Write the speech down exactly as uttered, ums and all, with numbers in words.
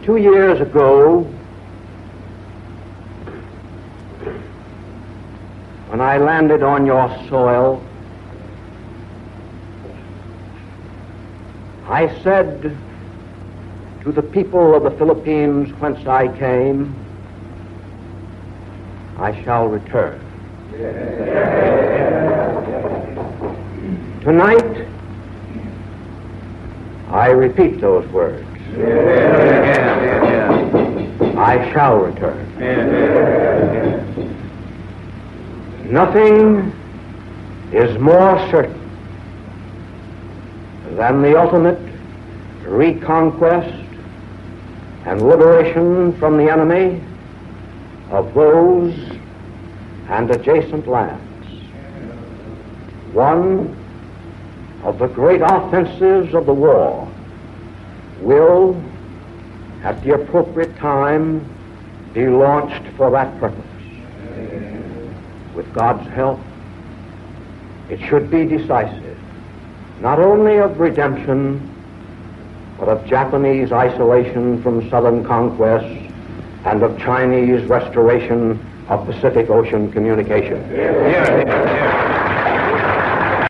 Two years ago, when I landed on your soil, I said to the people of the Philippines whence I came, I shall return. Tonight, I repeat those words. I shall return. Nothing is more certain than the ultimate reconquest and liberation from the enemy of those and adjacent lands. One of the great offensives of the war will, at the appropriate time, be launched for that purpose. With God's help, it should be decisive, not only of redemption, but of Japanese isolation from southern conquest and of Chinese restoration of Pacific Ocean communication. Yeah, yeah, yeah.